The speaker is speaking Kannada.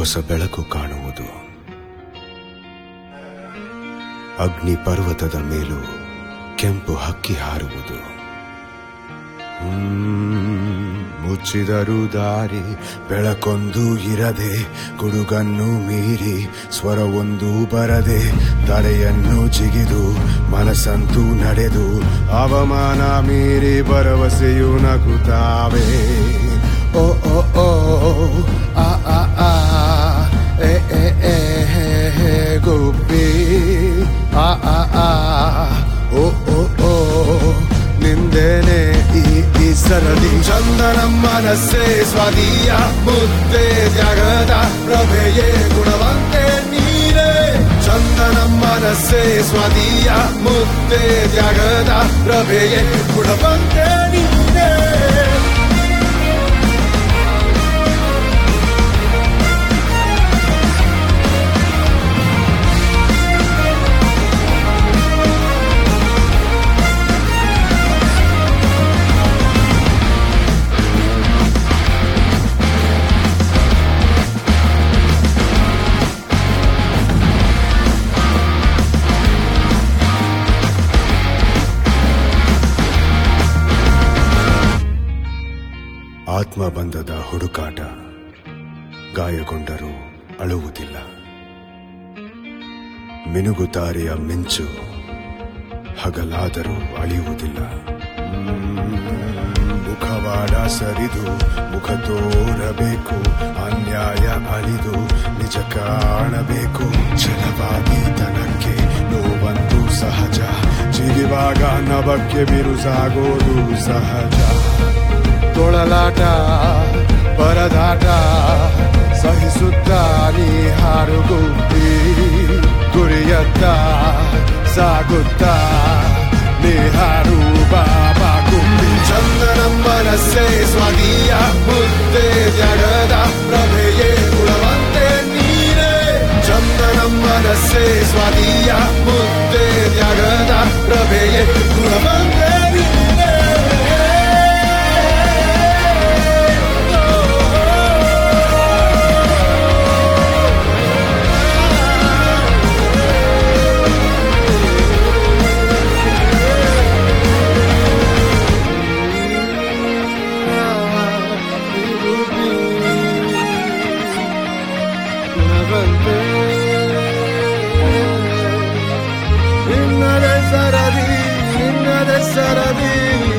ಹೊಸ ಬೆಳಕು ಕಾಣುವುದು. ಅಗ್ನಿ ಪರ್ವತದ ಮೇಲೂ ಕೆಂಪು ಹಕ್ಕಿ ಹಾರುವುದು. ಮುಚ್ಚಿದರೂ ದಾರಿ ಬೆಳಕೊಂದು ಇರದೆ, ಗುಡುಗನ್ನು ಮೀರಿ ಸ್ವರವೊಂದು ಬರದೆ, ತಡೆಯನ್ನು ಜಿಗಿದು ಮನಸ್ಸಂತೂ ನಡೆದು, ಅವಮಾನ ಮೀರಿ ಭರವಸೆಯು ನಗುತ್ತಾವೆ. ಓ ಓ ಓ ಆ ಆ ಆ ಎ ಎ ಎ ಹೇ ಗುಬ್ಬಿ ಆ ಆ ಆ ಓ ಓ ಓ ನಿಂದೇನೆ ಈ ಸರದಿ. ಚಂದನ ಮನಸ್ಸೇ ಸ್ವಾದೀಯ ಮುದ್ದೆ ಜಗದ ಪ್ರಭೆಯೇ ಗುಣವಂತೆ ನೀರೇ. ಚಂದನ ಮನಸ್ಸೇ ಸ್ವಾದೀಯ ಮುದ್ದೆ ಜಗದ ಪ್ರಭೆಯೇ ಗುಣವಂತೆ ನೀರೇ. ಆತ್ಮಬಂಧದ ಹುಡುಕಾಟ, ಗಾಯಗೊಂಡರೂ ಅಳುವುದಿಲ್ಲ. ಮಿನುಗುತಾರೆಯ ಮಿಂಚು ಹಗಲಾದರೂ ಅಳಿಯುವುದಿಲ್ಲ. ಮುಖವಾಡ ಸರಿದು ಮುಖ ತೋರಬೇಕು, ಅನ್ಯಾಯ ಅಳಿದು ನಿಜ ಕಾಣಬೇಕು. ಛಲವಾಗಿ ತನಕ್ಕೆ ನೋವಂದು ಸಹಜ, ಜಿಗಿವಾಗ ನಭಕ್ಕೆ ಬಿರುಸಾಗೋದು ಸಹಜ. ತೊಳಲಾಟ ಪರದಾಟ ಸಹಿಸುತ್ತ ನೀ ಹಾರುಗುತ್ತಿ, ಗುರಿಯತ್ತ ಸಾಗುತ್ತ ನೀ ಹಾರು ಬಾಬಾ ಗುಂಡಿ. ಚಂದನ ಮನಸ್ಸೇ ಸ್ವಾದೀಯ ಮುದ್ದೆ ಜಗದ ಪ್ರಭೆಯೇ ಗುಣವಂತೆ ನೀರೇ. ಚಂದನ ಮನಸ್ಸೇ ಸ್ವಾದೀಯ ಮುದ್ದೆ ಜಗದ ಪ್ರಭೆಯೇ ಗುಣವಂತೆ ನೀರೇ. Saradi